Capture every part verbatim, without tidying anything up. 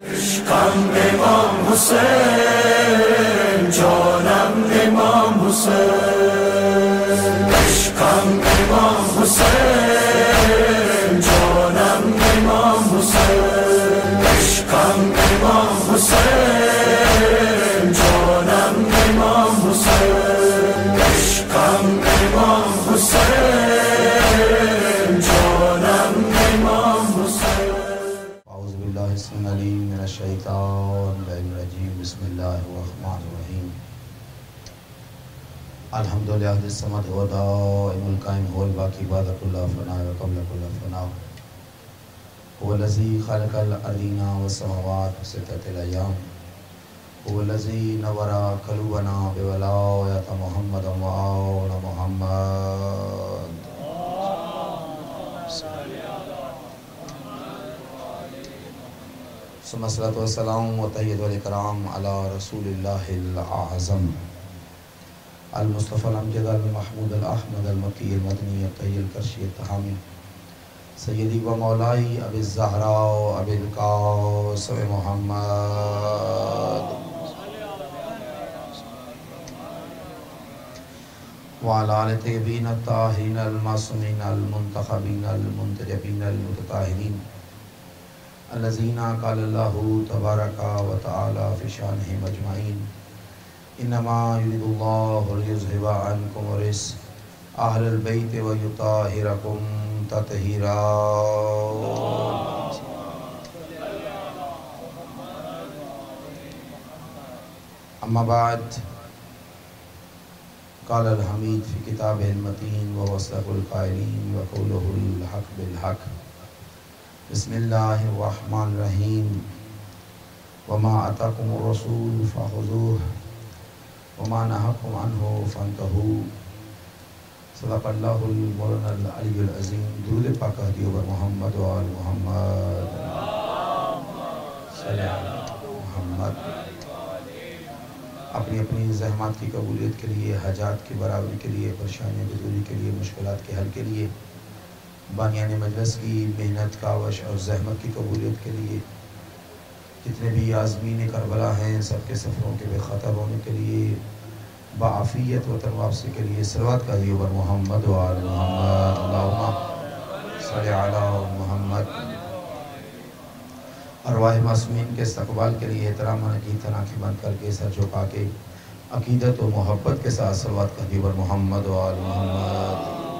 عشقم امام حسین جانم امام حسین عشقم امام حسین جانم امام حسین عشقم امام حسین جانم امام حسین عشقم امام حسین جانم امام حسین اعوذ باللہ السميع العليم من الشیطان الرجیم بسم اللہ الرحمن الرحیم الحمد للہ الصمد هو دائم القائم هو الباقی بعد كل فنا وقبل كل فنا هو الذي خلق الارضین والسماوات في ستة ايام هو الذي نور قلوبنا بولایت محمد وآل محمد ثم الصلاة والسلام وتحیۃ والاکرام علی رسول اللہ الاعظم المصطفى الامجد المحمود الاحمد المکی المدنی الطیب الکرشی التحامی سیدی و مولائی ابی الزہراء ابی القاسم محمد وعلى آل الطیبین الطاہرین المعصومین المنتخبین المنتجبین المتطہرین الذین قال اللہ تبارک و تعالی فی شانہم اجمعین انما یرید اللہ لیذہب عنکم الرجس اہل البیت ویطہرکم تطہیرا اما بعد قال الحمید فی کتابہ المتین وهو اصدق القائلین وقولہ الحق بالحق بسم اللہ الرحمن الرحیم وما آتاکم الرسول فخذوه وما نهاکم عنہ فانتہوا صدق اللہ المولانا العلی العظیم درود پاک ہدیہ بر محمد و آل محمد صلی اللہ محمد اپنی اپنی زحمات کی قبولیت کے لیے، حاجات کی برابری کے لیے، پریشانیوں کی دوری کے لیے، مشکلات کے حل کے لیے، بانیان مجلس کی محنت کاوش اور زحمت کی قبولیت کے لیے، جتنے بھی عازمین کربلا ہیں سب کے سفروں کے بے خطر ہونے کے لیے، بعافیت وطن واپسی کے لیے صلوات کا دیو بر محمد و آل محمد اللہم صلی علی محمد. ارواح معصومین کے استقبال کے لیے احترام کی تناکی بند کر کے سر جھکا کے عقیدت و محبت کے ساتھ صلوات کا دیو بر محمد و آل محمد.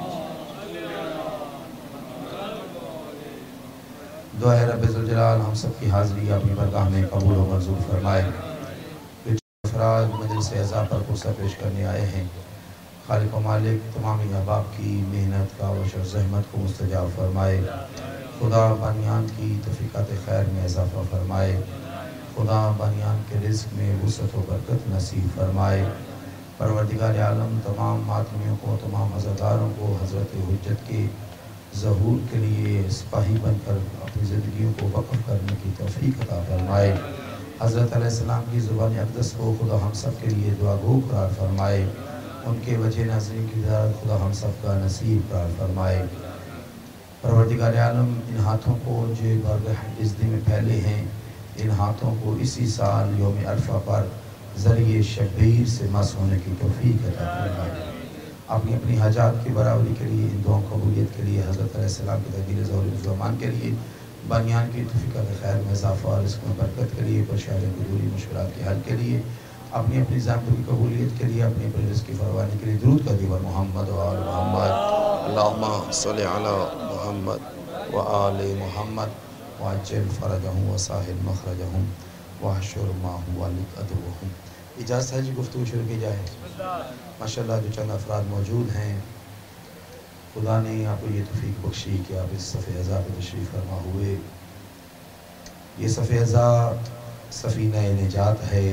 دعا ہے رب ذوالجلال ہم سب کی حاضری اپنی برگاہ میں قبول و منظور فرمائے. افراد مجلس اعزاء پر قصہ پیش کرنے آئے ہیں، خالق و مالک تمام احباب کی محنت کاوش اور زحمت کو مستجاب فرمائے. خدا بانیان کی توفیقات خیر میں اضافہ فرمائے. خدا بانیان کے رزق میں وسعت و برکت نصیب فرمائے. پروردگار عالم تمام ماتمیوں کو، تمام عزاداروں کو حضرت حجت کے ظہور کے لیے سپاہی بن کر اپنی زندگیوں کو وقف کرنے کی توفیق عطا فرمائے. حضرت علیہ السلام کی زبان اقدس کو خدا ہم سب کے لیے دعا گو قرار فرمائے. ان کے وجہ ناظرین کی زیارت خدا ہم سب کا نصیب قرار فرمائے. پروردگار عالم ان ہاتھوں کو جو بارگاہ عزت میں پھیلے ہیں، ان ہاتھوں کو اسی سال یوم عرفہ پر ذریعہ شبیر سے مس ہونے کی توفیق عطا فرمائے. اپنی اپنی حاجات کی برابری کے لیے، ان دعاؤں قبولیت کے لیے، حضرت علیہ السلام کی تقدیر ظہور زمان کے لیے، بانیان کی توفیقات خیر میں اضافہ اور رزق میں برکت کے لیے، پریشانیوں کی دوری، مشکلات کے حل کے لیے، اپنی اپنی ذاتوں کی قبولیت کے لیے، اپنی اپنی رزق کی فراوانی کے لیے درود کا دیو محمد و آل محمد اللہم صلی علی محمد و آل محمد وعجل فرجہم وساہل مخرجہم وحشر ما هو لقدرہم. اجازت ہے جی گفتگو شروع کی جائے. ماشاءاللہ جو چند افراد موجود ہیں، خدا نے آپ کو یہ توفیق بخشی کہ آپ اس صف اعزاء پہ تشریف فرما ہوئے. یہ صف اعزاء سفینہ نجات ہے.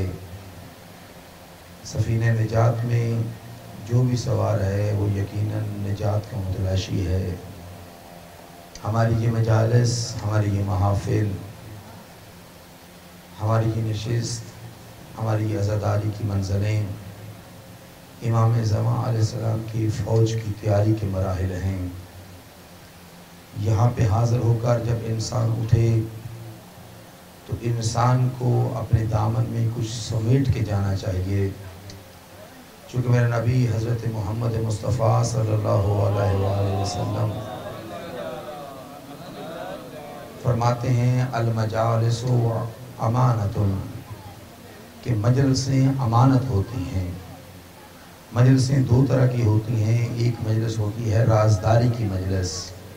سفینہ نجات میں جو بھی سوار ہے وہ یقیناً نجات کا متلاشی ہے. ہماری یہ مجالس، ہماری یہ محافل، ہماری یہ نشست، ہماری یہ عزاداری کی منزلیں امام زمان علیہ السلام کی فوج کی تیاری کے مراحل ہیں. یہاں پہ حاضر ہو کر جب انسان اٹھے تو انسان کو اپنے دامن میں کچھ سمیٹ کے جانا چاہیے، چونکہ میرے نبی حضرت محمد مصطفیٰ صلی اللہ علیہ وآلہ وسلم فرماتے ہیں المجالس امانت، کہ مجلسیں امانت ہوتی ہیں۔ مجلسیں دو طرح کی ہوتی ہیں، ایک مجلس ہوتی ہے رازداری کی مجلس،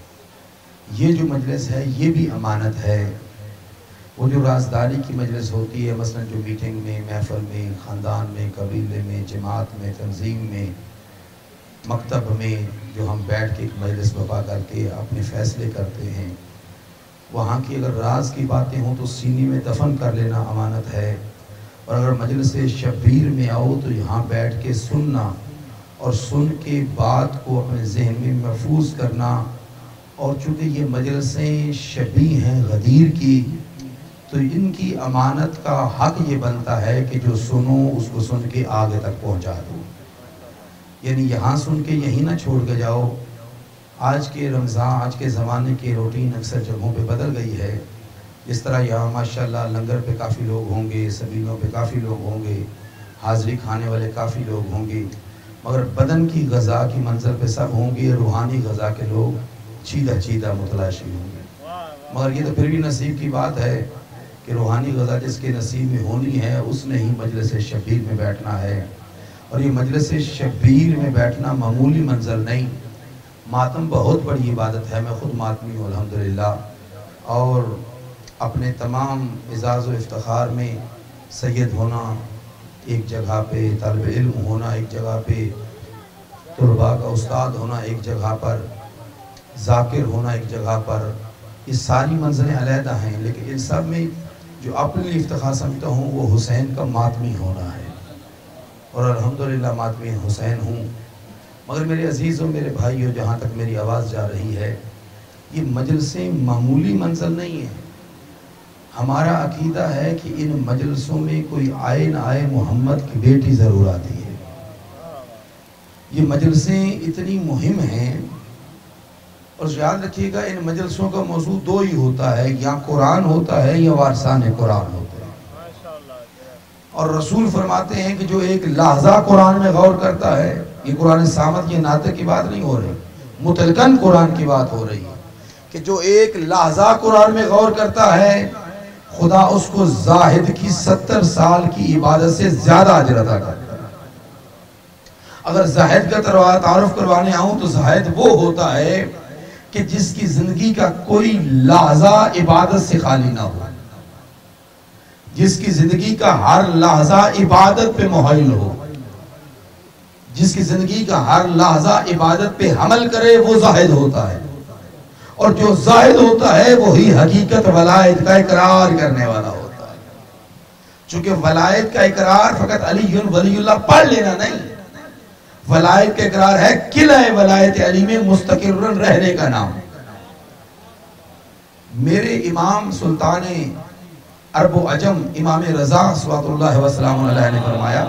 یہ جو مجلس ہے یہ بھی امانت ہے۔ وہ جو رازداری کی مجلس ہوتی ہے، مثلا جو میٹنگ میں، محفل میں، خاندان میں، قبیلے میں، جماعت میں، تنظیم میں، مکتب میں جو ہم بیٹھ کے ایک مجلس برپا کر کے اپنے فیصلے کرتے ہیں، وہاں کی اگر راز کی باتیں ہوں تو سینے میں دفن کر لینا امانت ہے، اور اگر مجلس شبیر میں آؤ تو یہاں بیٹھ کے سننا اور سن کے بات کو اپنے ذہن میں محفوظ کرنا۔ اور چونکہ یہ مجلسیں شبیہ ہیں غدیر کی، تو ان کی امانت کا حق یہ بنتا ہے کہ جو سنو اس کو سن کے آگے تک پہنچا دو، یعنی یہاں سن کے یہیں نہ چھوڑ کے جاؤ۔ آج کے رمضان، آج کے زمانے کی روٹین اکثر جگہوں پہ بدل گئی ہے، جس طرح یہاں ماشاءاللہ لنگر پہ کافی لوگ ہوں گے، سبیلوں پہ کافی لوگ ہوں گے، حاضری کھانے والے کافی لوگ ہوں گے، مگر بدن کی غذا کی منظر پہ سب ہوں گے، روحانی غذا کے لوگ چیدہ چیدہ متلاشی ہوں گے۔ مگر یہ تو پھر بھی نصیب کی بات ہے کہ روحانی غذا جس کے نصیب میں ہونی ہے اس نے ہی مجلس شبیر میں بیٹھنا ہے، اور یہ مجلس شبیر میں بیٹھنا معمولی منظر نہیں، ماتم بہت بڑی عبادت ہے۔ میں خود ماتمی ہوں الحمدللہ، اور اپنے تمام اعزاز و افتخار میں سید ہونا ایک جگہ پہ، طالب علم ہونا ایک جگہ پہ، طلباء کا استاد ہونا ایک جگہ پر، ذاکر ہونا ایک جگہ پر، یہ ساری منزلیں علیحدہ ہیں، لیکن ان سب میں جو اپنے لیے افتخار سمجھتا ہوں وہ حسین کا ماتمی ہونا ہے، اور الحمدللہ ماتمی حسین ہوں۔ مگر میرے عزیزوں، میرے بھائیوں، جہاں تک میری آواز جا رہی ہے، یہ مجلسیں معمولی منزل نہیں ہیں۔ ہمارا عقیدہ ہے کہ ان مجلسوں میں کوئی آئے نہ آئے محمد کی بیٹی ضرور آتی ہے۔ یہ مجلسیں اتنی مہم ہیں، اور یاد رکھیے گا ان مجلسوں کا موضوع دو ہی ہوتا ہے، یا قرآن ہوتا ہے یا وارثان قرآن ہوتے ہیں۔ اور رسول فرماتے ہیں کہ جو ایک لحظہ قرآن میں غور کرتا ہے، یہ قرآن سامت، یہ ناطق کی بات نہیں ہو رہی، مطلقاً قرآن کی بات ہو رہی ہے، کہ جو ایک لحظہ قرآن میں غور کرتا ہے خدا اس کو زاہد کی ستر سال کی عبادت سے زیادہ اجر عطا کرتا ہے۔ اگر زاہد کا تعارف کروانے آؤں تو زاہد وہ ہوتا ہے کہ جس کی زندگی کا کوئی لحظہ عبادت سے خالی نہ ہو، جس کی زندگی کا ہر لحظہ عبادت پہ محل ہو، جس کی زندگی کا ہر لحظہ عبادت پہ حمل کرے، وہ زاہد ہوتا ہے۔ اور جو زاہد ہوتا ہے وہی حقیقت ولایت کا اقرار کرنے والا ہوتا ہے، چونکہ ولایت کا اقرار فقط علی ولی اللہ پڑھ لینا نہیں، ولایت کا اقرار ہے قلعہ ولایت علی میں مستقرن رہنے کا نام۔ میرے امام سلطان عرب و عجم امام رضا صلوات اللہ وسلام علیہ نے فرمایا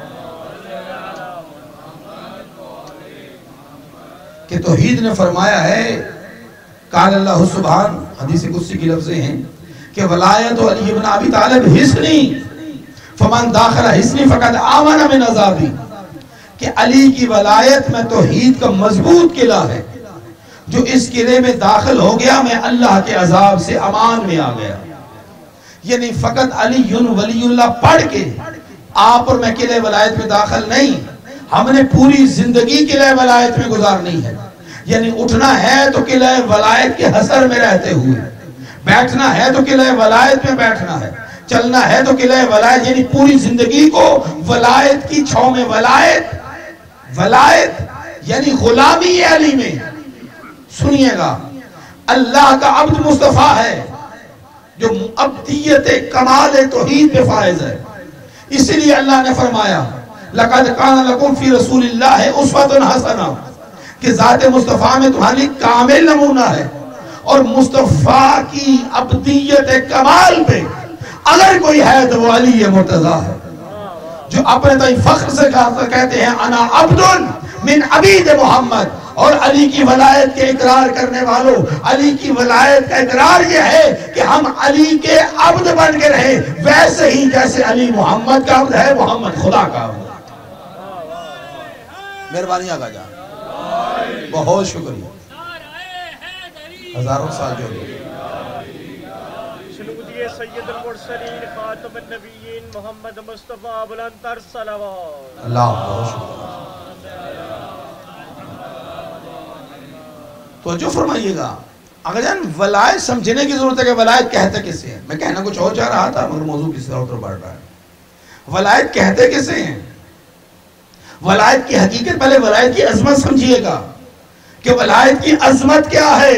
کہ توحید نے فرمایا ہے، قال اللہ سبحان، حدیث قدسی کی لفظیں ہیں کہ ولایت علی ابن ابی طالب حسنی فمن داخل حسنی فقد آمن من عذابی، کہ علی کی ولایت میں توحید کا مضبوط قلعہ ہے، جو اس قلعے میں داخل ہو گیا میں اللہ کے عذاب سے امان میں آ گیا۔ یعنی فقط علی ولی اللہ پڑھ کے آپ اور میں قلعہ ولایت میں داخل نہیں، ہم نے پوری زندگی قلعہ ولایت میں گزارنی ہے۔ یعنی اٹھنا ہے تو قلعہ ولایت کے حصر میں رہتے ہوئے، بیٹھنا ہے تو قلعہ ولایت میں بیٹھنا ہے، چلنا ہے تو قلعہ ولایت، یعنی پوری زندگی کو ولایت کی چھاؤں میں، ولایت ولایت یعنی غلامی علی میں۔ سنیے گا، اللہ کا عبد مصطفیٰ ہے جو عبدیت کمال توحید پہ فائز ہے، اسی لیے اللہ نے فرمایا لَقَدْ كَانَ لَكُمْ فِي رَسُولِ اللَّهِ أُسْوَةٌ حَسَنَةٌ، کہ ذات مصطفیٰ میں تمہاری کامل نمونہ ہے۔ اور مصطفیٰ کی عبدیت کمال پہ اگر کوئی ہے تو وہ علی مرتضیٰ ہے، جو اپنے تئیں فخر سے کہتے ہیں انا عبد من عبید محمد، اور علی کی ولایت کے اقرار کرنے والوں، علی کی ولایت کا اقرار یہ ہے کہ ہم علی کے عبد بن کے رہے، ویسے ہی جیسے علی محمد کا عبد ہے، محمد خدا کا عبد ہے۔ مہربانی آقا جان، بہت شکریہ، ہزاروں سال جو لے سید المرسلین خاتم النبیین محمد مصطفیٰ بلندتر صلوات اللہ، بہت شکریہ۔ توجہ فرمائیے گا اگر جان، ولایت سمجھنے کی ضرورت ہے کہ ولایت کہتے کسے ہیں۔ میں کہنا کچھ اور چاہ رہا تھا مگر موضوع کس طرح اتر بڑھ رہا ہے۔ ولایت کہتے کسے ہیں؟ ولایت کی حقیقت، پہلے ولایت کی عظمت سمجھیے گا کہ ولایت کی عظمت کیا ہے۔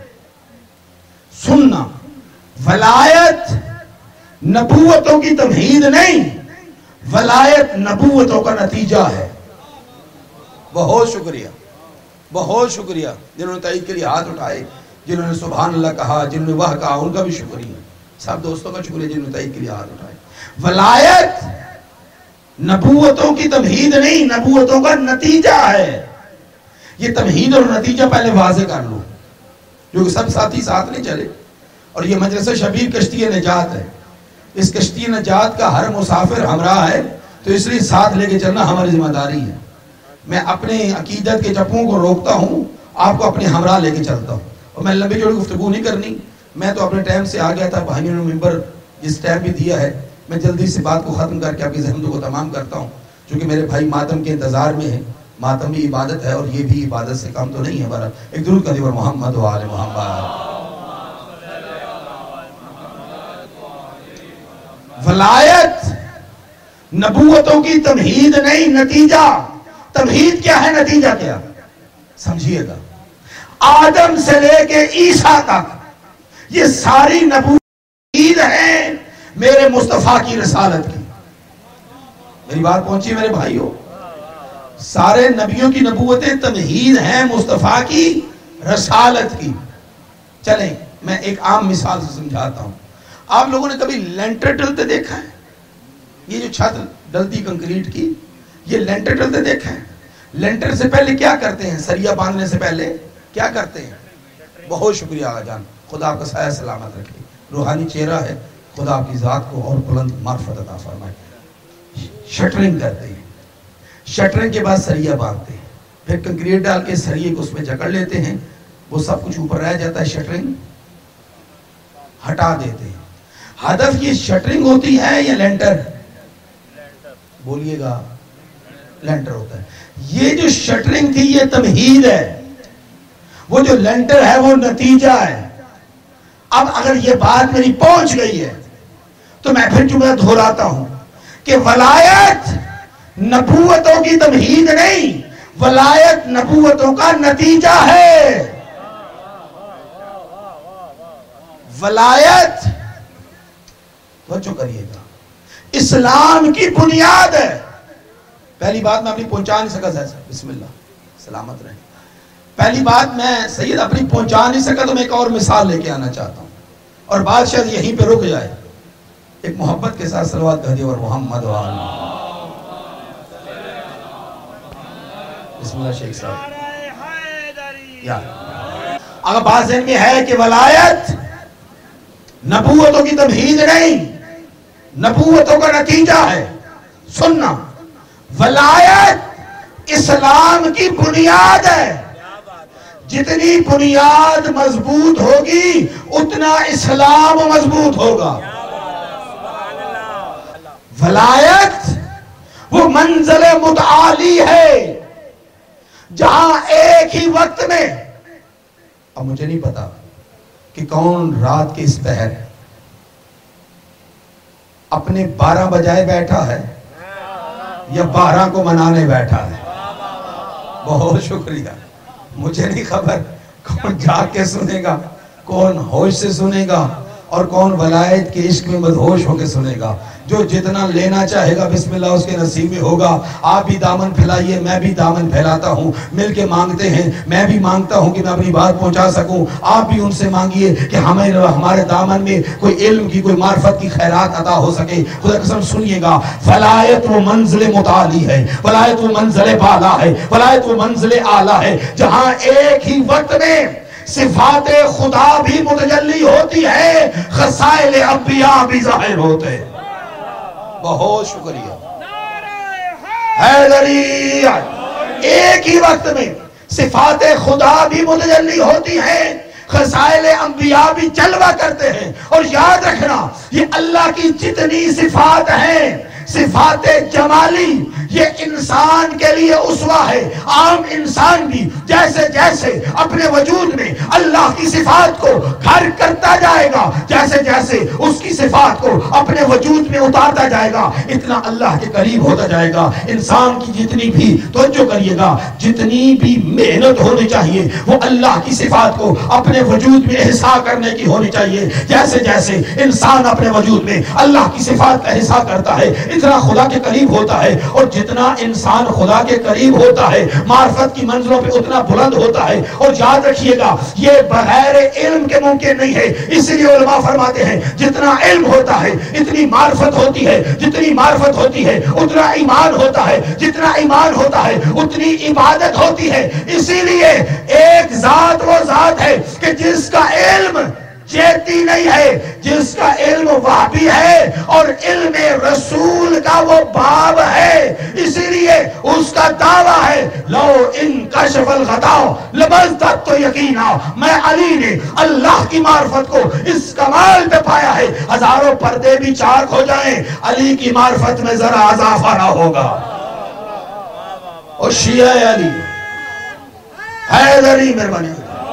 سننا، ولایت نبوتوں کی تمہید نہیں، ولایت نبوتوں کا نتیجہ ہے۔ بہت شکریہ، بہت شکریہ جنہوں نے تائید کے لیے ہاتھ اٹھائے، جنہوں نے سبحان اللہ کہا، جنہوں نے وہ کہا، ان کا بھی شکریہ، سب دوستوں کا شکریہ جنہوں نے تائید کے لیے ہاتھ اٹھائے۔ ولایت نبوتوں کی تمہید نہیں، نبوتوں کا نتیجہ ہے۔ یہ تمہید اور نتیجہ پہلے واضح کر لو، جو سب ساتھی ساتھ نہیں چلے۔ اور یہ مجلس شبیر کشتی نجات ہے، اس کشتی نجات کا ہر مسافر ہمراہ ہے، تو اس لیے ساتھ لے کے چلنا ہماری ذمہ داری ہے۔ میں اپنے عقیدت کے چپوں کو روکتا ہوں، آپ کو اپنے ہمراہ لے کے چلتا ہوں، اور میں لمبی چوڑی گفتگو نہیں کرنی۔ میں تو اپنے ٹائم سے آ گیا تھا، بھائیوں نے ممبر جس ٹائم بھی دیا ہے، میں جلدی سے بات کو ختم کر کے آپ کی زحمتوں کو تمام کرتا ہوں، چونکہ میرے بھائی ماتم کے انتظار میں ہیں۔ ماتم بھی عبادت ہے اور یہ بھی عبادت سے کام تو نہیں ہے۔ ہمارا ایک درود کا دیور محمد و آل محمد۔ ولایت نبوتوں کی تمہید نہیں، نتیجہ۔ تمہید کیا ہے، نتیجہ کیا؟ سمجھیے گا، آدم سے لے کے عیسیٰ تک یہ ساری نبوت ہیں میرے مصطفیٰ کی رسالت کی۔ میری بات پہنچی میرے بھائیوں؟ سارے نبیوں کی نبوتیں تمہید ہیں مصطفیٰ کی رسالت کی۔ چلیں میں ایک عام مثال سے سمجھاتا ہوں۔ آپ لوگوں نے کبھی لینٹر ڈلتے دیکھا ہے؟ یہ جو چھت ڈلتی کنکریٹ کی، یہ لینٹر ڈلتے دیکھا ہے؟ لینٹر سے پہلے کیا کرتے ہیں؟ سریا باندھنے سے پہلے کیا کرتے ہیں؟ بہت شکریہ آقا جان، خدا آپ کا سایہ سلامت رکھے، روحانی چہرہ ہے، خدا آپ کی ذات کو اور بلند معرفت عطا فرمائے۔ شٹرنگ کرتے ہیں، شٹرنگ کے بعد سریا باندھتے ہیں، پھر کنکریٹ ڈال کے سریے کو اس میں جکڑ لیتے ہیں، وہ سب کچھ اوپر رہ جاتا ہے، شٹرنگ ہٹا دیتے ہیں۔ ہدف یہ شٹرنگ ہوتی ہے یا لینٹر؟ بولیے گا، لینٹر ہوتا ہے۔ یہ جو شٹرنگ تھی یہ تمہید ہے، وہ جو لینٹر ہے وہ نتیجہ ہے۔ اب اگر یہ بات میری پہنچ گئی ہے تو میں پھر جملہ دہراتا ہوں کہ ولایت نبوتوں کی تمہید نہیں، ولایت نبوتوں کا نتیجہ ہے۔ ولایت توجہ کریے گا، اسلام کی بنیاد ہے۔ پہلی بات میں اپنی پہنچا نہیں سکا، بسم اللہ سلامت رہے۔ پہلی بات میں سید اپنی پہنچا نہیں سکا تو میں ایک اور مثال لے کے آنا چاہتا ہوں، اور بات شاید یہیں پہ رک جائے۔ ایک محبت کے ساتھ صلوات کہہ دیے اور محمد و آل بسم اللہ شیخ صاحب۔ یا اگر بات ذہن میں ہے کہ ولایت نبوتوں کی تمہید نہیں، نبوتوں کا نتیجہ ہے، سننا، ولایت اسلام کی بنیاد ہے۔ جتنی بنیاد مضبوط ہوگی اتنا اسلام مضبوط ہوگا۔ ولایت وہ منزل متعالی ہے جہاں ایک ہی وقت میں، اب مجھے نہیں پتا کہ کون رات کے اس پہر اپنے بارہ بجائے بیٹھا ہے یا بارہ کو منانے بیٹھا ہے۔ بہت شکریہ، مجھے نہیں خبر کون جاگ کے سنے گا، کون ہوش سے سنے گا، اور کون ولایت کے عشق میں مدہوش ہو کے سنے گا؟ جو جتنا لینا چاہے گا بسم اللہ اس کے نصیب میں ہوگا۔ آپ بھی دامن پھیلائیے، میں بھی دامن پھیلاتا ہوں، مل کے مانگتے ہیں، میں بھی مانگتا ہوں کہ میں اپنی بات پہنچا سکوں، آپ بھی ان سے مانگیے کہ ہمیں ہمارے دامن میں کوئی علم کی، کوئی معرفت کی خیرات عطا ہو سکے۔ خدا قسم سنیے گا، ولایت وہ منزل متعالی ہے، ولایت وہ منزل بالا ہے، ولایت وہ منزل اعلیٰ ہے جہاں ایک ہی وقت میں صفات خدا بھی متجلی ہوتی ہے، خصائل انبیاء بھی ظاہر ہوتے ہیں۔ بہت شکریہ حیدری۔ ایک ہی وقت میں صفات خدا بھی متجلی ہوتی ہیں، خصائل انبیاء بھی جلوہ کرتے ہیں۔ اور یاد رکھنا، یہ اللہ کی جتنی صفات ہیں، صفات جمالی، یہ انسان کے لیے اسوہ ہے۔ عام انسان بھی جیسے جیسے اپنے وجود میں اللہ کی صفات کو گھر کرتا جائے گا، جیسے جیسے اس کی صفات کو اپنے وجود میں اتارتا جائے گا، اتنا اللہ کے قریب ہوتا جائے گا۔ انسان کی جتنی بھی توجہ کریے گا، جتنی بھی محنت ہونی چاہیے وہ اللہ کی صفات کو اپنے وجود میں احساس کرنے کی ہونی چاہیے۔ جیسے جیسے انسان اپنے وجود میں اللہ کی صفات کا احساس کرتا ہے، اتنا خدا کے قریب ہوتا ہے۔ اور جتنا انسان خدا کے قریب ہوتا ہے، معرفت کی منزلوں پہ اتنا بلند ہوتا ہے۔ اور یاد رکھیے گا، یہ بغیر علم کے ممکن نہیں ہے۔ اس لیے علماء فرماتے ہیں جتنا علم ہوتا ہے اتنی معرفت ہوتی ہے، جتنی معرفت ہوتی ہے اتنا ایمان ہوتا ہے، جتنا ایمان ہوتا ہے اتنی عبادت ہوتی ہے۔ اسی لیے ایک ذات وہ ذات ہے کہ جس کا علم چیتی نہیں ہے، جس کا علم وحبی ہے اور علم رسول کا وہ باب ہے۔ اسی لیے اس کا دعویٰ ہے لو ان کشف الغطاء لبزددت یقینا، میں علی نے اللہ کی معرفت کو اس کمال پہ پایا ہے، ہزاروں پردے بھی چاک ہو جائیں علی کی معرفت میں ذرا اضافہ نہ ہوگا۔ اور شیعہ علی حیدری مہربانی،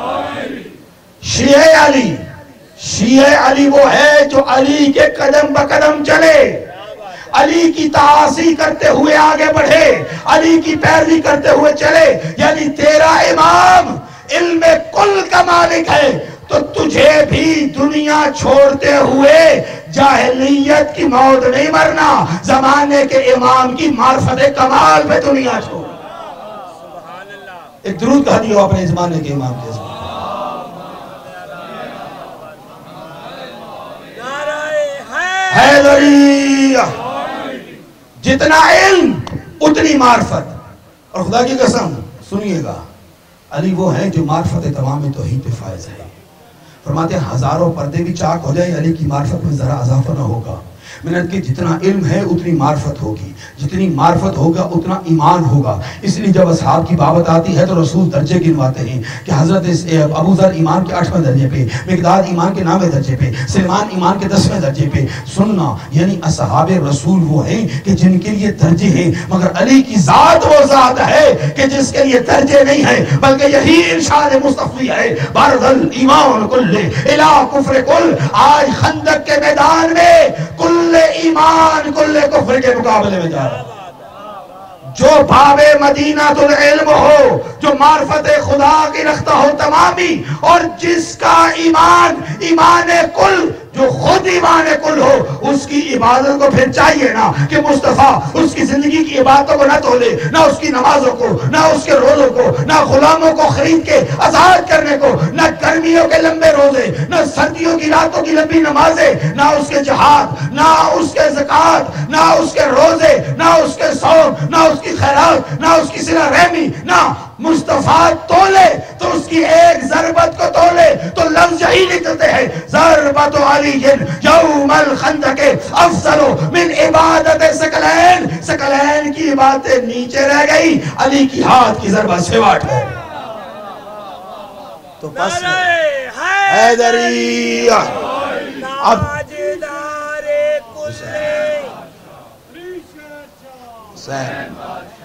شیعہ علی، شیعہ علی وہ ہے جو علی کے قدم بقدم چلے، علی کی تعاصی کرتے ہوئے آگے بڑھے، علی کی پیروی کرتے ہوئے چلے۔ یعنی تیرا امام علم کل کا مالک ہے تو تجھے بھی دنیا چھوڑتے ہوئے جاہلیت کی موت نہیں مرنا، زمانے کے امام کی معرفت کمال پہ دنیا چھوڑ۔ ایک درود کہا دیو اپنے زمانے کے امام کے زمانے۔ حیدری، جتنا علم اتنی معرفت۔ اور خدا کی قسم سنیے گا، علی وہ ہے جو معرفت تمام توحید پہ فائز ہے۔ فرماتے ہیں ہزاروں پردے بھی چاک ہو جائے، علی کی معرفت میں ذرا اضافہ نہ ہوگا۔ منت کے جتنا علم ہے اتنی معرفت ہوگی، جتنی معرفت ہوگا اتنا ایمان ہوگا۔ اس لیے جب اصحاب کی بابت آتی ہے تو رسول درجے گنواتے ہیں کہ حضرت ابو ذر ایمان کے آٹھویں درجے پہ، مقداد ایمان کے نویں درجے پہ، سلمان ایمان کے دسویں درجے پہ۔ سننا یعنی اصحاب رسول وہ ہیں کہ جن کے لیے درجے ہیں، مگر علی کی ذات وہ ذات ہے کہ جس کے لیے درجے نہیں ہیں، بلکہ یہی ارشاد مصطفی ہے بردل ایمان کل الہ کفر کل۔ آج خندق کے میدان میں کل ایمان کل کفر کے مقابلے میں جا رہا۔ جو باب مدینہ العلم ہو، جو معرفت خدا کی رکھتا ہو تمامی، اور جس کا ایمان ایمان کل، جو خود ایمان کل ہو، اس کی عبادت کو پھر چاہیے نا کہ مصطفیٰ اس کی زندگی کی عبادتوں کو نہ تولے، نہ اس کی نمازوں کو، نہ اس کے روزوں کو، نہ غلاموں کو خرید کے آزاد کرنے کو، نہ گرمیوں کے لمبے روزے، نہ سردیوں کی راتوں کی لمبی نمازیں، نہ اس کے جہاد، نہ اس کے زکوٰۃ، نہ اس کے روزے، نہ اس کے صوم، نہ اس کی خیرات، نہ اس کی صلہ رحمی، نہ مصطفیٰ تولے تو اس کی ایک ضربت کو تولے تو لفظ یہی نکلتے ہیں ضربت علی یوم الخندق افضل من عبادت ثقلین۔ ثقلین کی عبادتیں نیچے رہ گئی، علی کی ہاتھ کی ضربت سواٹ ہے۔ تو بس حیدری اب حسین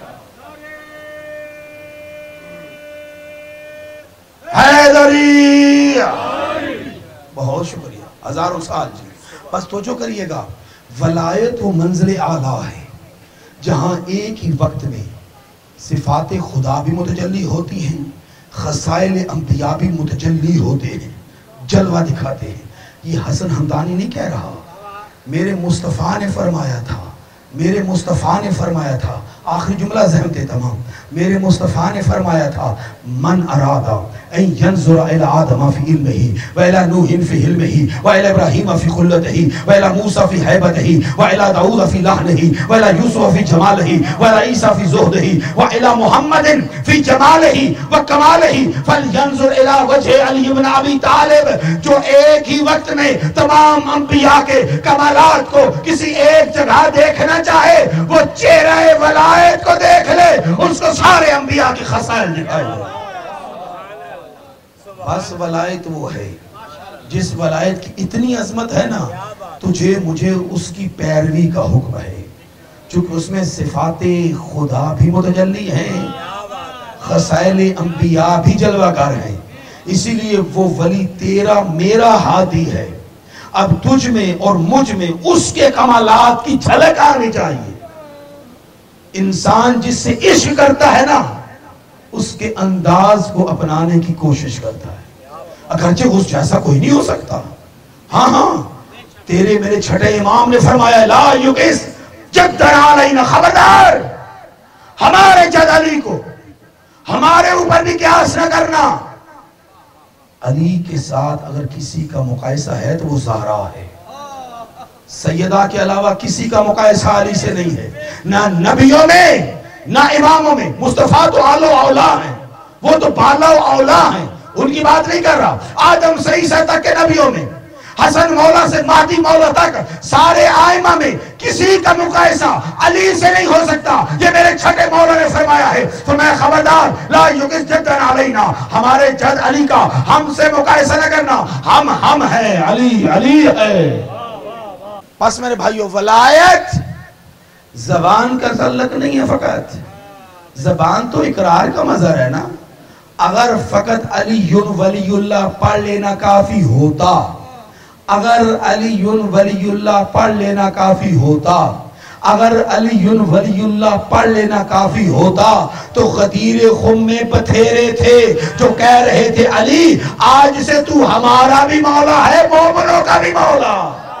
حیدری، بہت شکریہ، ہزاروں سال جی۔ بس توجہ کریے گا، ولایت و منزل اعلیٰ ہے جہاں ایک ہی وقت میں صفات خدا بھی متجلی ہوتی ہیں، خصائل انبیاء بھی متجلی ہوتے ہیں، جلوہ دکھاتے ہیں۔ یہ حسن حمدانی نہیں کہہ رہا، میرے مصطفیٰ نے فرمایا تھا، میرے مصطفیٰ نے فرمایا تھا، آخری جملہ ذہن تے تمام، میرے مصطفیٰ نے فرمایا تھا من ارادہ ان ينظر الى آدم فی علمہ والى نوح فی حلمہ والى ابراہیم فی خلتہ والى موسیٰ فی حیبتہ والى داؤد فی لحنہ والى یوسف فی جمالہ والى عیسیٰ فی زہدہ والى محمد فی جمالہ وکمالہ فلینظر الى وجہ علی بن ابی طالب، جو ایک ہی وقت میں تمام انبیاء کے کمالات کو کسی ایک جگہ دیکھنا چاہے وہ چہرہ ولایت کو دیکھ لے، اس کو سارے انبیاء کی خصائل دکھائے دے۔ بس ولایت وہ ہے جس ولایت کی اتنی عظمت ہے نا، تجھے مجھے اس کی پیروی کا حکم ہے، چونکہ اس میں صفات خدا بھی متجلی ہیں، خصائل انبیاء بھی جلوہ گر ہیں، اسی لیے وہ ولی تیرا میرا ہادی ہے۔ اب تجھ میں اور مجھ میں اس کے کمالات کی جھلک آنی چاہیے۔ انسان جس سے عشق کرتا ہے نا، اس کے انداز کو اپنانے کی کوشش کرتا ہے، اگرچہ اس جیسا کوئی نہیں ہو سکتا۔ ہاں ہاں تیرے میرے چھٹے امام نے فرمایا لا یقس جدنا علینا، خبردار ہمارے جد علی کو ہمارے اوپر بھی قیاس نہ کرنا۔ علی کے ساتھ اگر کسی کا مقایسہ ہے تو وہ زہرا ہے، سیدہ کے علاوہ کسی کا مقایسہ علی سے نہیں ہے، نہ نبیوں میں نہ اماموں میں۔ مصطفیٰ تو اعلیٰ و اولا ہیں، وہ تو بالا و اولا ہیں، ان کی بات نہیں کر رہا۔ آدم سے عیسیٰ تک کے نبیوں میں، حسن مولا سے مہدی مولا تک سارے آئمہ میں کسی کا مقایسہ علی سے نہیں ہو سکتا۔ یہ میرے چھٹے مولا نے فرمایا ہے، فرمایا خبردار لا یقس جدنا علینا، ہمارے جد علی کا ہم سے مقایسہ نہ کرنا، ہم ہم ہے، علی علی ہے۔ پس میرے بھائیو، ولایت زبان کا تعلق نہیں ہے، فقط زبان تو اقرار کا مظہر ہے نا۔ اگر فقط علی ولی اللہ پڑھ لینا کافی ہوتا، اگر علی ولی اللہ پڑھ لینا کافی ہوتا اگر علی ولی اللہ پڑھ لینا کافی ہوتا تو غدیر خم میں پتھیرے تھے جو کہہ رہے تھے علی آج سے تو ہمارا بھی مولا ہے، مومنوں کا بھی مولا۔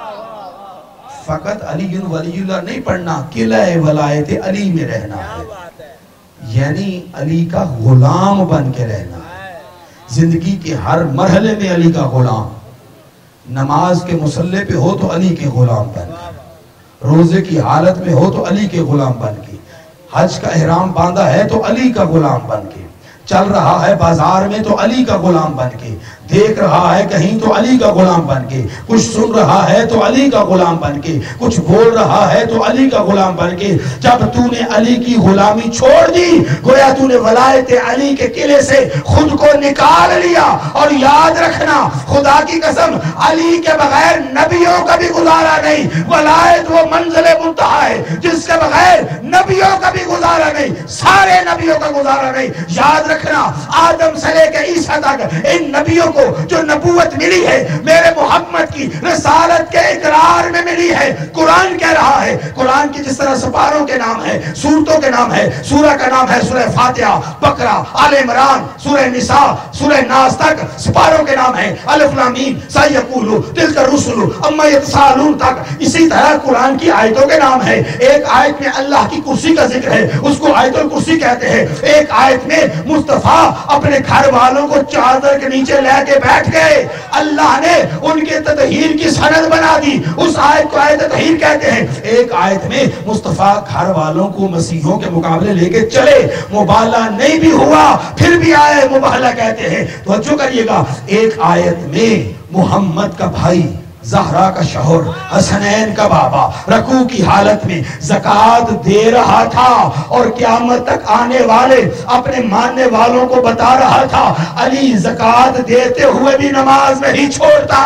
فقط علی ولی اللہ نہیں پڑھنا، قلعہ ولایت علی میں رہنا ہے، یعنی علی کا غلام بن کے رہنا ہے، زندگی کے ہر مرحلے میں علی کا غلام۔ نماز کے مصلی پہ ہو تو علی کے غلام بن کے، روزے کی حالت میں ہو تو علی کے غلام بن کے، حج کا احرام باندھا ہے تو علی کا غلام بن کے، چل رہا ہے بازار میں تو علی کا غلام بن کے، دیکھ رہا ہے کہیں تو علی کا غلام بن کے، کچھ سن رہا ہے تو علی کا غلام بن کے، کچھ بول رہا ہے تو علی کا غلام بن کے۔ جب تو نے علی کی غلامی چھوڑ دی گویا تو نے ولایت علی کے قلعے سے خود کو نکال لیا۔ اور یاد رکھنا خدا کی قسم علی کے بغیر نبیوں کا بھی گزارا نہیں، ولایت وہ منزل منتہا ہے جس کے بغیر نبیوں کا بھی گزارا نہیں، سارے نبیوں کا گزارا نہیں۔ یاد رکھنا آدم سے لے کے عیسیٰ تک ان نبیوں کو جو نبوت ملی ہے میرے محمد کی رسالت کے اقرار میں ملی ہے۔ قرآن کہہ رہا ہے، قرآن کی جس طرح سپاروں کے نام ہے، سورتوں کے نام ہے، سورہ کا نام ہے سورہ فاتحہ، بقرہ، آل عمران، سورہ نساء، سورہ ناس تک سپاروں کے نام ہے، الف لام میم، سیقولوا تلک الرسل اما یتساءلون تک اسی طرح قرآن کی آیتوں کے نام ہے۔ ایک آیت میں اللہ کی کرسی کا ذکر ہے، اس کو آیت الکرسی کہتے ہیں۔ ایک آیت میں مصطفیٰ اپنے گھر والوں کو چادر کے نیچے لے کے بیٹھ گئے، اللہ نے ان کے تطہیر کی سند بنا دی، اس آیت کو آیت تطہیر کہتے ہیں۔ ایک آیت میں مصطفیٰ گھر والوں کو مسیحوں کے مقابلے لے کے چلے، مبالہ نہیں بھی ہوا پھر بھی آئے مبالہ کہتے ہیں۔ توجہ کریے گا، ایک آیت میں محمد کا بھائی، زہرا کا شوہر، حسنین کا بابا رکوع کی حالت میں زکوٰۃ دے رہا تھا اور قیامت تک آنے والے اپنے ماننے والوں کو بتا رہا تھا علی زکوٰۃ دیتے ہوئے بھی نماز نہیں چھوڑتا۔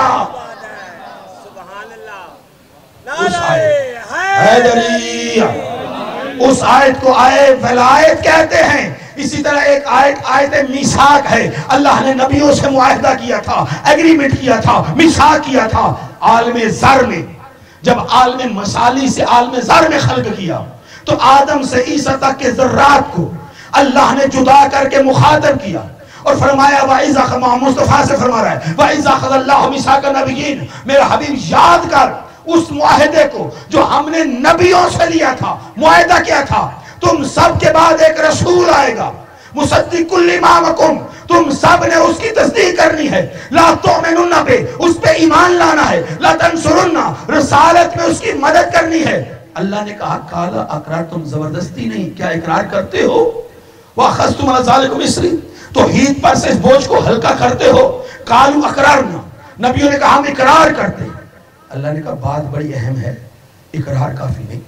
اس آیت حیدری، اس آیت کو آئے ولایت کہتے ہیں۔ اسی طرح ایک آیت آیت میثاق ہے، اللہ نے نبیوں سے معاہدہ کیا تھا، ایگریمنٹ کیا تھا، میثاق کیا تھا عالم ذر میں۔ جب عالم مثالی سے عالم ذر میں خلق کیا تو آدم سے عیسیٰ تک کے ذرات کو اللہ نے جدا کر کے مخاطب کیا اور فرمایا وَإِذَا خَمَا مصطفیٰ سے فرما رہا ہے وَإِذَا خَذَ اللَّهُ مِيثَاقَ النَّبِيِّينَ، میرا حبیب یاد کر اس معاہدے کو جو ہم نے نبیوں سے لیا تھا. معاہدہ کیا تھا؟ تم سب کے بعد ایک رسول آئے گا مصدق لما معکم، تم سب نے اس کی تصدیق کرنی ہے. لا تؤمنن بہ، اس پہ ایمان لانا ہے. لا تنصرن، رسالت میں اس کی مدد کرنی ہے. اللہ نے کہا کالا اقرار، تم زبردستی نہیں، کیا اقرار کرتے ہو؟ واخذتم علی ذالکم اصری، توحید پر سے اس بوجھ کو ہلکا کرتے ہو. قالوا اقرارنا، نبیوں نے کہا ہم اقرار کرتے ہیں. اللہ نے کہا بات بڑی اہم ہے، اقرار کافی نہیں.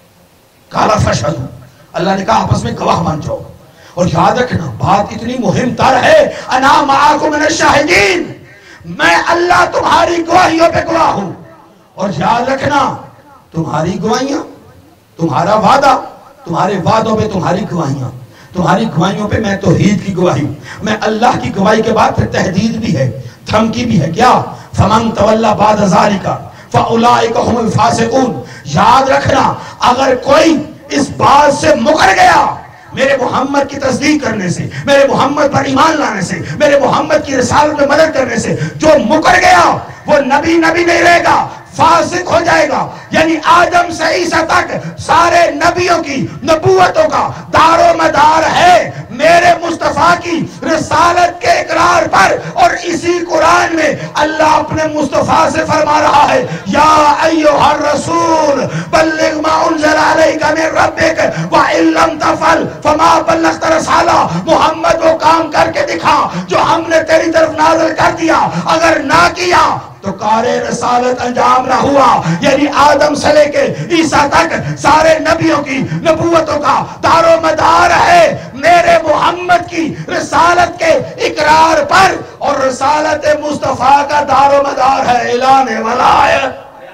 قال فاشهدوا، اللہ نے کہا آپس میں گواہ مان جاؤ. اور یاد رکھنا بات اتنی مہم تر ہے، انا معاکم من الشاہدین، میں اللہ تمہاری گواہیوں پہ گواہ ہوں. اور یاد رکھنا تمہاری گواہیاں، تمہارا وعدہ، تمہارے وعدوں پہ تمہاری گواہیاں، تمہاری گواہیوں پہ میں توحید کی گواہی ہوں. میں اللہ کی گواہی کے بعد پھر تہدید بھی ہے، دھمکی بھی ہے. کیا؟ فمن تولی بعد ذالک فاولئک هم الفاسقون. یاد رکھنا اگر کوئی اس بات سے مکر گیا میرے محمد کی تصدیق کرنے سے، میرے محمد پر ایمان لانے سے، میرے محمد کی رسالت میں مدد کرنے سے، جو مکر گیا وہ نبی نبی نہیں رہے گا، فاسق ہو جائے گا. یعنی آدم سے عیسیٰ تک سارے نبیوں کی نبوتوں کا دار و مدار ہے میرے مصطفیٰ کی رسالت کے اقرار پر. اور اسی قرآن میں اللہ اپنے مصطفیٰ سے فرما رہا ہے یا ایھا الرسول بلغ ما انزل علیک من ربک وان لم تفعل فما بلغت رسالہ. محمد وہ کام کر کے دکھا جو ہم نے تیری طرف نازل کر دیا، اگر نہ کیا تو کار رسالت انجام نہ ہوا. یعنی آدم سے لے کے عیسیٰ تک سارے نبیوں کی نبوتوں کا دار و مدار ہے میرے محمد کی رسالت کے اقرار پر. اور رسالت مصطفیٰ کا دار و مدار ہے اعلان ولایت.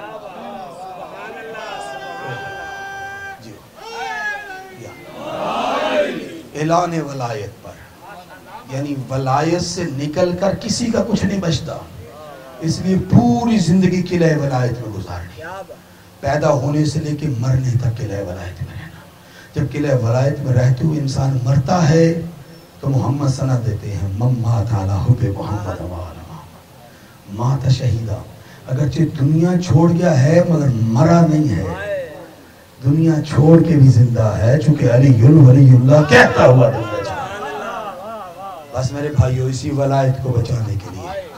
اعلان ولایت پر، یعنی ولایت سے نکل کر کسی کا کچھ نہیں بچتا. اس لیے پوری زندگی قلعہ ولایت میں گزارنی، پیدا ہونے سے لے کے مرنے تک قلعہ ولایت میں رہنا. جب قلعہ ولایت میں رہتے ہوئے انسان مرتا ہے تو محمد سند دیتے ہیں من مات علی حب محمد وآل محمد مات شہیدہ. اگرچہ دنیا چھوڑ گیا ہے مگر مرا نہیں ہے، دنیا چھوڑ کے بھی زندہ ہے، چونکہ علی ولی اللہ کہتا ہوا دنیا چھوڑ. بس میرے بھائیو اسی ولایت کو بچانے کے لیے،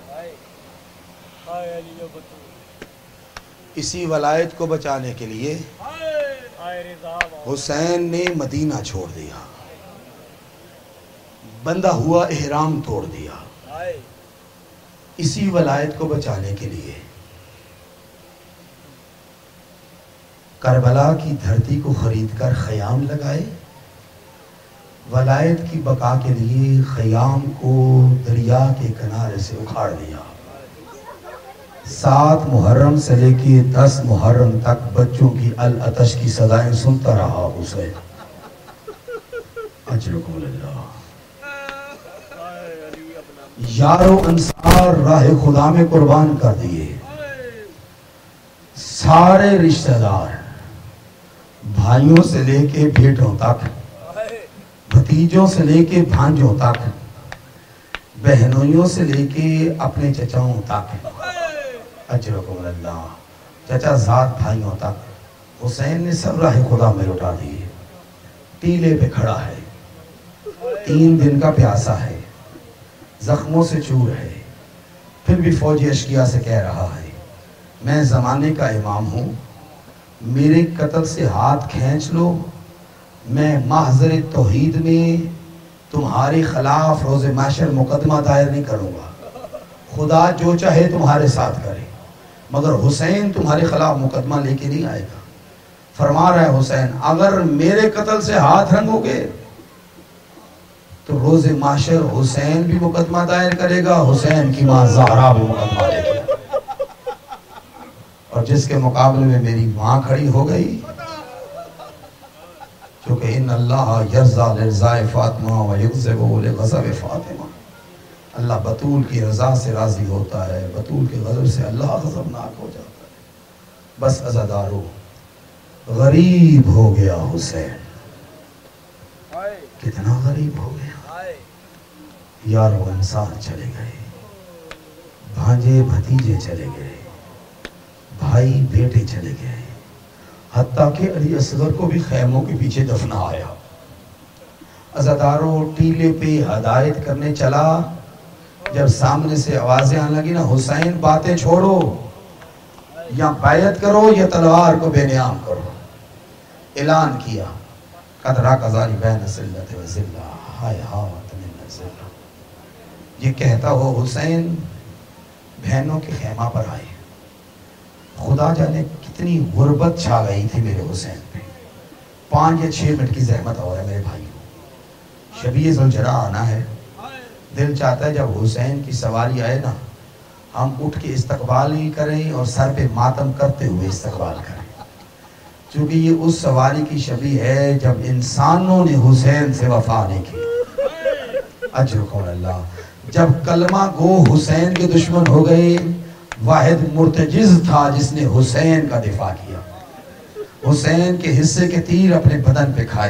اسی ولایت کو بچانے کے لیے حسین نے مدینہ چھوڑ دیا، بندہ ہوا احرام توڑ دیا. اسی ولایت کو بچانے کے لیے کربلا کی دھرتی کو خرید کر خیام لگائے. ولایت کی بقا کے لیے خیام کو دریا کے کنارے سے اکھاڑ دیا. سات محرم سے لے کے دس محرم تک بچوں کی العطش کی صدائیں سنتا رہا حسین. اجرکم اللہ. یارو انصار راہ خدا میں قربان کر دیے. سارے رشتہ دار بھائیوں سے لے کے بیٹوں تک، بھتیجوں سے لے کے بھانجوں تک، بہنوئیوں سے لے کے اپنے چچاؤں تک، اجرکم اللہ، چچا ذات بھائیوں تک حسین نے سب راہ خدا میں لٹا دیے. ٹیلے پہ کھڑا ہے، تین دن کا پیاسا ہے، زخموں سے چور ہے، پھر بھی فوجی اشکیا سے کہہ رہا ہے میں زمانے کا امام ہوں، میرے قتل سے ہاتھ کھینچ لو، میں محضر توحید میں تمہارے خلاف روز محشر مقدمہ دائر نہیں کروں گا. خدا جو چاہے تمہارے ساتھ کرے مگر حسین تمہارے خلاف مقدمہ لے کے نہیں آئے گا. فرما رہا ہے حسین اگر میرے قتل سے ہاتھ رنگو گے تو روز محشر حسین بھی مقدمہ دائر کرے گا، حسین کی ماں زہرا بھی مقدمہ لے گی. اور جس کے مقابلے میں میری ماں کھڑی ہو گئی، کیونکہ ان اللہ یرضا لرضاء فاطمہ ویغضب لغضب فاطمہ، اللہ بطول کی رضا سے راضی ہوتا ہے، بطول کے غضب سے اللہ غضبناک ہو جاتا ہے. بس عزادارو غریب ہو گیا حسین، کتنا غریب ہو گیا. یار و انصار چلے گئے، بھانجے بھتیجے چلے گئے، بھائی بیٹے چلے گئے، حتیٰ کہ علی اصغر کو بھی خیموں کے پیچھے دفنا آیا۔ عزاداروں ٹیلے پہ ہدایت کرنے چلا، جب سامنے سے آوازیں آنے لگی نا، حسین باتیں چھوڑو، یا بیعت کرو یا تلوار کو بے نیام کرو۔ اعلان کیا، قدرہ قضاری بین ذلت و ذلہ، ہائے ہاتھ من ذلہ۔ یہ کہتا ہو حسین بہنوں کے خیمہ پر آئے، خدا جانے کتنی غربت چھا گئی تھی میرے حسین پہ۔ پانچ یا چھ منٹ کی زحمت اور ہے میرے بھائیوں، شبیہ ذوالجلال آنا ہے۔ دل چاہتا ہے جب حسین کی سواری آئے نا، ہم اٹھ کے استقبال ہی کریں اور سر پہ ماتم کرتے ہوئے استقبال کریں، چونکہ یہ اس سواری کی شبیہ ہے جب انسانوں نے حسین سے وفا نہیں کی۔ اجرکم اللہ، جب کلمہ گو حسین کے دشمن ہو گئے، واحد مرتجز تھا جس نے حسین کا دفاع کیا، حسین کے حصے کے تیر اپنے بدن پہ کھائے۔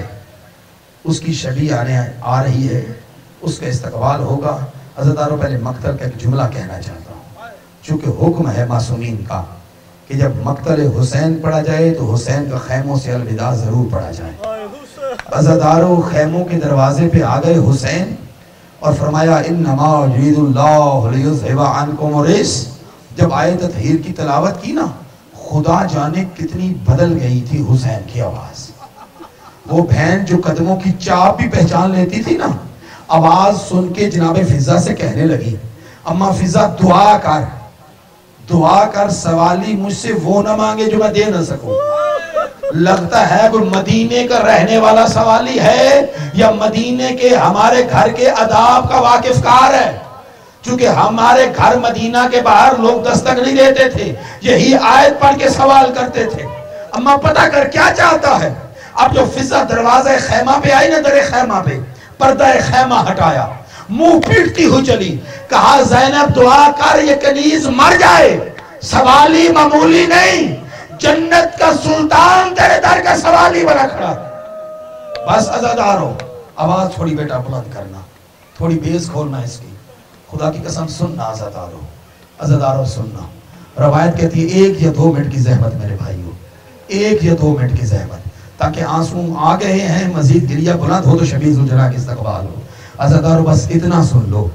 اس کی شبیہ آنے آ رہی ہے، اس کا استقبال ہوگا۔ عزاداروں پہلے مقتل کا ایک جملہ کہنا چاہتا ہوں، چونکہ حکم ہے معصومین کا کہ جب مقتل حسین پڑھا جائے تو حسین کا خیموں سے الوداع ضرور پڑھا جائے۔ عزاداروں خیموں کے دروازے پہ آ گئے حسین اور فرمایا انما یرید اللہ لیذھب عنکم الرجس۔ جب آیت تطہیر کی تلاوت کی نا، خدا جانے کتنی بدل گئی تھی حسین کی آواز۔ وہ بہن جو قدموں کی چاپ بھی پہچان لیتی تھی نا، آواز سن کے جناب فضا سے کہنے لگی، اما فضا دعا کر، دعا کر، سوالی مجھ سے وہ نہ مانگے جو میں دے نہ سکوں۔ لگتا ہے کوئی مدینے کا رہنے والا سوالی ہے یا مدینے کے ہمارے گھر کے آداب کا واقف کار ہے، چونکہ ہمارے گھر مدینہ کے باہر لوگ دستک نہیں دیتے تھے، یہی آیت پڑھ کے سوال کرتے تھے۔ اما پتہ کر کیا چاہتا ہے۔ اب جو فضا دروازہ خیمہ پہ آئی نا، در خیمہ پہ پردہ خیمہ ہٹایا، منہ پیٹتی ہوئی چلی، کہا زینب دعا کر یہ کنیز مر جائے، سوالی معمولی نہیں، جنت کا سلطان تیرے در کا سوالی بنا کھڑا۔ بس عزاداروں آواز تھوڑی بیٹا بلند کرنا، تھوڑی بیس کھولنا اس کی، خدا کی قسم سننا عزاداروں، عزاداروں سننا۔ روایت کہتی ہے ایک یا دو منٹ کی زحمت میرے بھائیوں، ایک یا دو منٹ کی زحمت، تاکہ آنسو آ گئے ہیں، مزید گریہ بلند ہو تو شبیہ ذوالجلال کی استقبال ہو۔ عزاداروں بس اتنا سن لو۔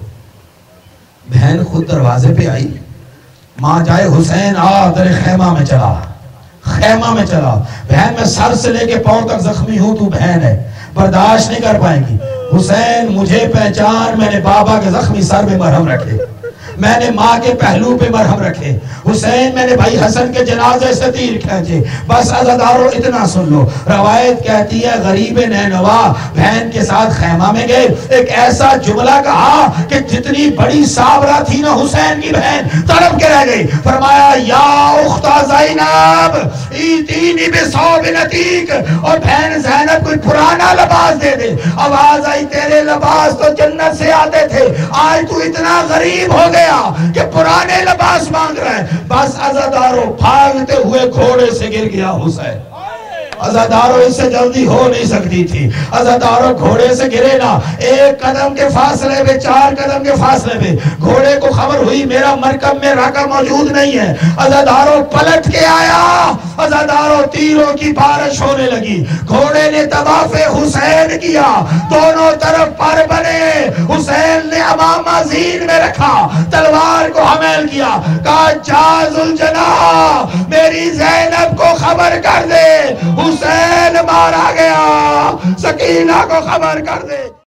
بہن خود دروازے پہ آئی، ماں جائے حسین آ در خیمہ میں چلا، خیمہ میں چلا۔ بہن میں سر سے لے کے پاؤں تک زخمی ہوں، تو بہن ہے برداشت نہیں کر پائیں گی۔ حسین مجھے پہچان، میں نے بابا کے زخمی سر میں مرہم رکھے، میں نے ماں کے پہلو پہ مرہم رکھے، حسین میں نے بھائی حسن کے جنازے سے تیر کھینچے۔ بس عزاداروں اتنا سن لو۔ روایت کہتی ہے غریب نینوا بہن کے ساتھ خیمہ میں گئے، ایک ایسا جملہ کہا کہ جتنی بڑی صابرہ تھی نا حسین کی بہن تڑپ کے رہ گئی۔ فرمایا یا اخت زینب ایتینی بثوب نتیک، اور بہن زینب کوئی پرانا لباس دے دے۔ آواز آئی تیرے لباس تو جنت سے آتے تھے، آج تو اتنا غریب ہو گیا کہ پرانے لباس مانگ رہا ہے۔ بس عزاداروں بھاگتے ہوئے گھوڑے سے گر گیا حسین۔ عزاداروں اس سے جلدی ہو نہیں سکتی تھی۔ عزاداروں گھوڑے سے گرے نا، ایک قدم کے فاصلے پہ، چار قدم کے فاصلے پہ گھوڑے کو خبر ہوئی میرا مرکب میں راکا موجود نہیں ہے۔ عزاداروں پلٹ کے آیا، عزاداروں تیروں کی بارش ہونے لگی، گھوڑے نے طواف حسین کیا، دونوں طرف پر بنے، حسین نے امامہ زین میں رکھا، تلوار کو حمل کیا، کہا جا ذوالجلال میری زینب کو خبر کر دے حسین مارا گیا، سکینہ کو خبر کر دے۔